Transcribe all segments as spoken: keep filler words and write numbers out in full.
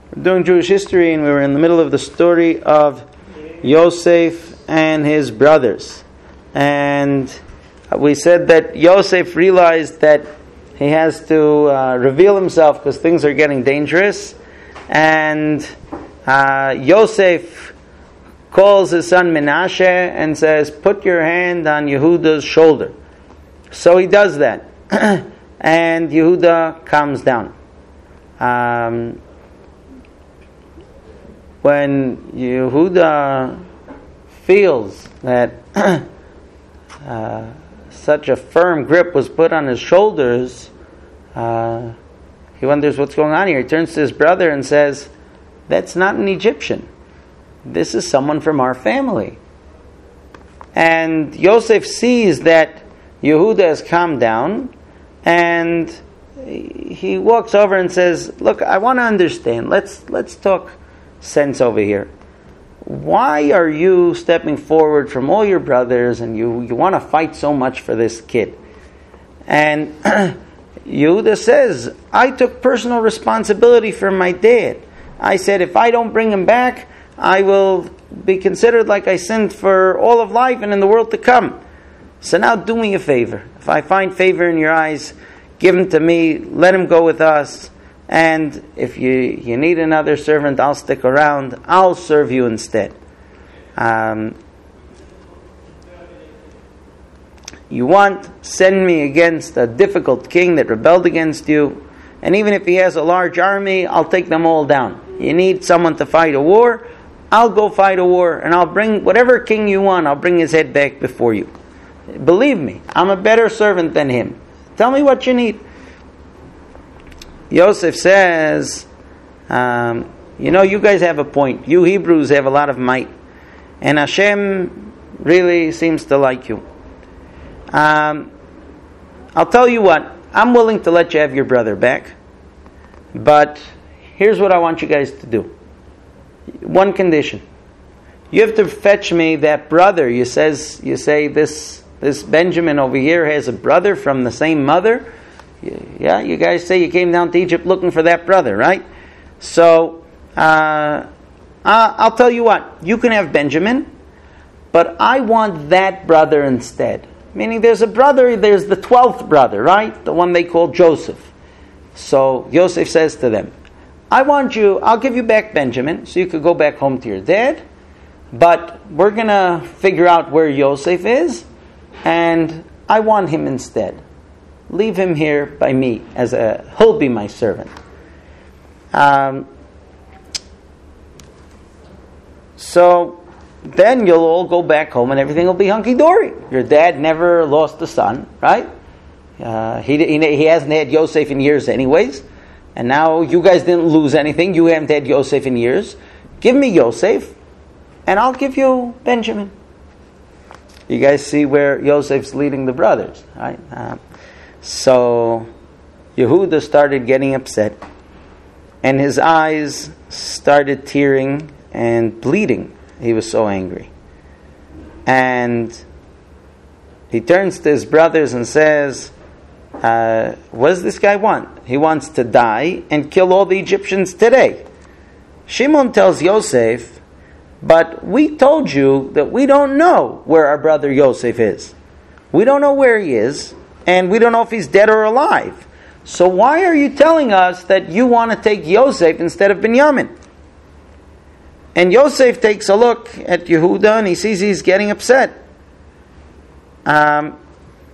We're doing Jewish history, and we were in the middle of the story of Yosef and his brothers. And we said that Yosef realized that he has to uh, reveal himself because things are getting dangerous. And uh, Yosef calls his son Menashe and says, "Put your hand on Yehuda's shoulder." So he does that. And Yehuda calms down. Um, when Yehuda feels that uh, such a firm grip was put on his shoulders, uh, he wonders what's going on here. He turns to his brother and says, "That's not an Egyptian. This is someone from our family." And Yosef sees that Yehuda has calmed down, and he walks over and says, "Look, I want to understand. Let's let's talk sense over here. Why are you stepping forward from all your brothers and you, you want to fight so much for this kid?" And Yehuda says, "I took personal responsibility for my dad. I said, if I don't bring him back, I will be considered like I sinned for all of life and in the world to come. So now do me a favor. If I find favor in your eyes, give him to me, let him go with us. And if you, you need another servant, I'll stick around. I'll serve you instead. Um, you want, send me against a difficult king that rebelled against you. And even if he has a large army, I'll take them all down. You need someone to fight a war, I'll go fight a war. And I'll bring whatever king you want, I'll bring his head back before you. Believe me, I'm a better servant than him. Tell me what you need." Yosef says, um, you know, you guys have a point. You Hebrews have a lot of might. And Hashem really seems to like you. Um, I'll tell you what, I'm willing to let you have your brother back. But here's what I want you guys to do. One condition. You have to fetch me that brother. You says you say this this Benjamin over here has a brother from the same mother. Yeah, you guys say you came down to Egypt looking for that brother, right? So, uh, I'll tell you what. You can have Benjamin, but I want that brother instead. Meaning there's a brother, there's the twelfth brother, right? The one they call Joseph. So, Yosef says to them, I want you, I'll give you back Benjamin, so you could go back home to your dad, but we're going to figure out where Yosef is, and I want him instead. Leave him here by me, as a he'll be my servant. Um, so then you'll all go back home and everything will be hunky-dory. Your dad never lost a son, right? Uh, he, he he hasn't had Yosef in years anyways. And now you guys didn't lose anything. You haven't had Yosef in years. Give me Yosef, and I'll give you Benjamin. You guys see where Yosef's leading the brothers, right? Uh, so Yehuda started getting upset, and his eyes started tearing and bleeding. He was so angry. And he turns to his brothers and says, uh, what does this guy want? He wants to die and kill all the Egyptians today. Shimon tells Yosef, but we told you that we don't know where our brother Yosef is. We don't know where he is, and we don't know if he's dead or alive. So why are you telling us that you want to take Yosef instead of Binyamin? And Yosef takes a look at Yehuda and he sees he's getting upset. Um,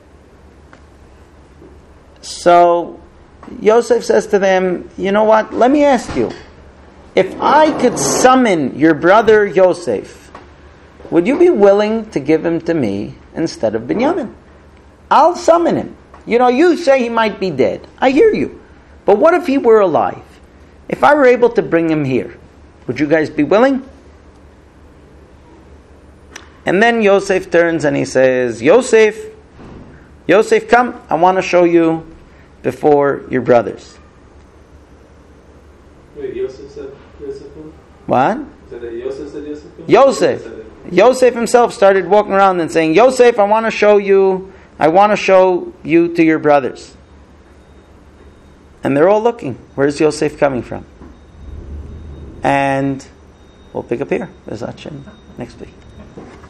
so Yosef says to them, you know what, let me ask you. If I could summon your brother Yosef, would you be willing to give him to me instead of Binyamin? I'll summon him. You know, you say he might be dead. I hear you. But what if he were alive? If I were able to bring him here, would you guys be willing? And then Yosef turns and he says, Yosef, Yosef, come. I want to show you before your brothers. Wait, Yosef said Yosef? What? Said that Yosef said Yosef? Yosef. Yosef himself started walking around and saying, Yosef, I want to show you, I want to show you to your brothers. And they're all looking. Where's Yosef coming from? And we'll pick up here, Bezat Hashem, next week.